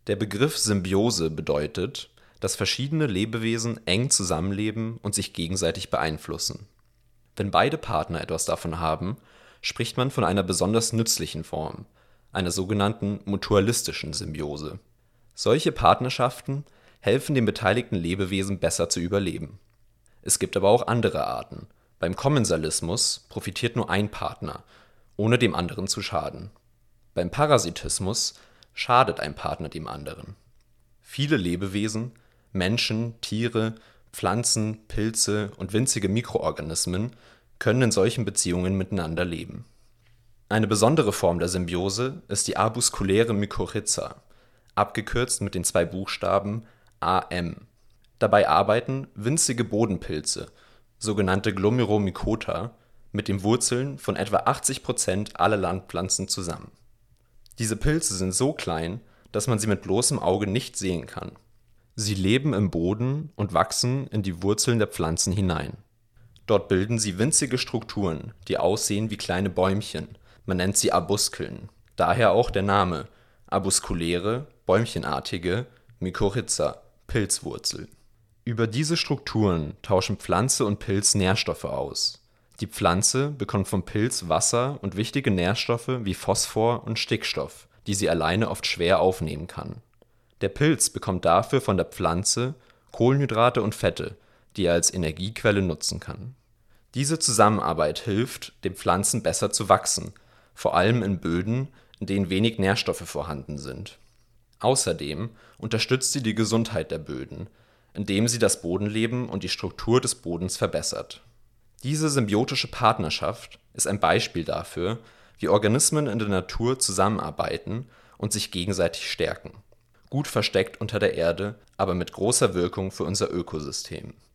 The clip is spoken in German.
Der Begriff Symbiose bedeutet, dass verschiedene Lebewesen eng zusammenleben und sich gegenseitig beeinflussen. Wenn beide Partner etwas davon haben, spricht man von einer besonders nützlichen Form, einer sogenannten mutualistischen Symbiose. Solche Partnerschaften helfen den beteiligten Lebewesen besser zu überleben. Es gibt aber auch andere Arten. Beim Kommensalismus profitiert nur ein Partner, ohne dem anderen zu schaden. Beim Parasitismus schadet ein Partner dem anderen. Viele Lebewesen, Menschen, Tiere, Pflanzen, Pilze und winzige Mikroorganismen können in solchen Beziehungen miteinander leben. Eine besondere Form der Symbiose ist die arbuskuläre Mykorrhiza, abgekürzt mit den zwei Buchstaben AM. Dabei arbeiten winzige Bodenpilze, sogenannte Glomeromycota, mit den Wurzeln von etwa 80% aller Landpflanzen zusammen. Diese Pilze sind so klein, dass man sie mit bloßem Auge nicht sehen kann. Sie leben im Boden und wachsen in die Wurzeln der Pflanzen hinein. Dort bilden sie winzige Strukturen, die aussehen wie kleine Bäumchen. Man nennt sie Arbuskeln. Daher auch der Name arbuskuläre, bäumchenartige Mykorrhiza, Pilzwurzel. Über diese Strukturen tauschen Pflanze und Pilz Nährstoffe aus. Die Pflanze bekommt vom Pilz Wasser und wichtige Nährstoffe wie Phosphor und Stickstoff, die sie alleine oft schwer aufnehmen kann. Der Pilz bekommt dafür von der Pflanze Kohlenhydrate und Fette, die er als Energiequelle nutzen kann. Diese Zusammenarbeit hilft, den Pflanzen besser zu wachsen, vor allem in Böden, in denen wenig Nährstoffe vorhanden sind. Außerdem unterstützt sie die Gesundheit der Böden, indem sie das Bodenleben und die Struktur des Bodens verbessert. Diese symbiotische Partnerschaft ist ein Beispiel dafür, wie Organismen in der Natur zusammenarbeiten und sich gegenseitig stärken. Gut versteckt unter der Erde, aber mit großer Wirkung für unser Ökosystem.